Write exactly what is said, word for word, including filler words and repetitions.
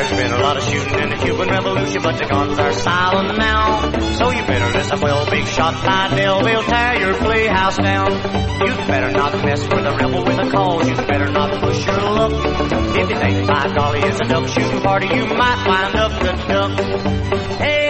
There's been a lot of shooting in the Cuban Revolution, but the guns are silent now. So you better listen well, big shot Fidel, they'll tear your playhouse down. You better not mess with a rebel with a cause, you better not push your luck. If you think by golly it's a duck shooting party, you might wind up the duck. Hey,